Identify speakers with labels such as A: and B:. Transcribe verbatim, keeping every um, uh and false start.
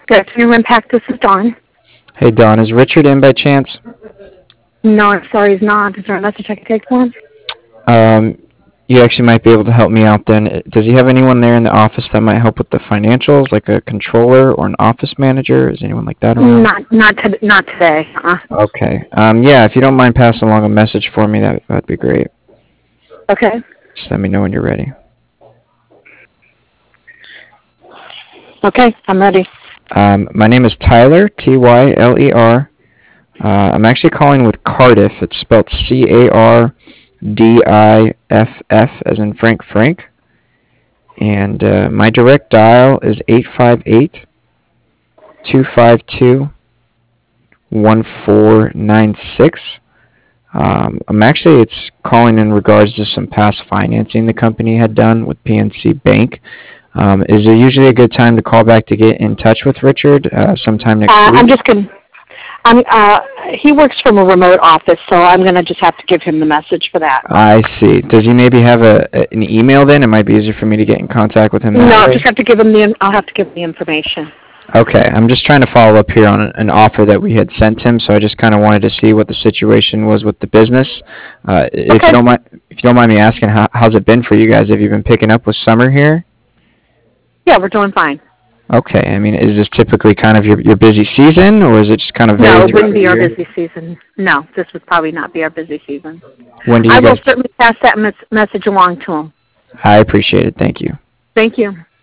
A: Good afternoon, Impact. This is Dawn.
B: Hey, Don, is Richard in by chance?
A: No, I'm sorry, he's not. Is there a message I can take for him?
B: Um, you actually might be able to help me out then. Uh, Does he have anyone there in the office that might help with the financials, like a controller or an office manager? Is anyone like that around?
A: Not, not, to, not today. Uh,
B: Okay. Um, yeah, if you don't mind passing along a message for me, that that'd be great.
A: okay.
B: Just let me know when you're ready.
A: Okay, I'm ready.
B: Um, my name is Tyler, T Y L E R. Uh, I'm actually calling with Cardiff. It's spelled C A R D I F F, as in Frank Frank. And uh, my direct dial is eight five eight, two five two, one four nine six. Um, I'm actually, it's calling in regards to some past financing the company had done with P N C Bank. Um, is there usually a good time to call back to get in touch with Richard uh, sometime next
A: Uh,
B: week?
A: I'm just going to, I'm, uh, he works from a remote office, so I'm going to just have to give him the message for that.
B: I see. Does he maybe have a, a an email then? It might be easier for me to get in contact with him that
A: No, I'll
B: way.
A: just have to give him the, I'll have to give him the information.
B: Okay, I'm just trying to follow up here on an an offer that we had sent him, so I just kind of wanted to see what the situation was with the business. Uh, if
A: Okay.
B: you don't mind, if you don't mind me asking, how, how's it been for you guys? Have you been picking up with summer here?
A: Yeah, we're doing fine.
B: Okay, I mean, is this typically kind of your, your busy season, or is it just kind of
A: No,
B: vary
A: it
B: throughout
A: wouldn't
B: the
A: be our
B: year?
A: busy season. No, this would probably not be our busy season.
B: When do
A: I
B: you
A: will
B: guys?
A: certainly pass that mes- message along to him.
B: I appreciate it. Thank you.
A: Thank you.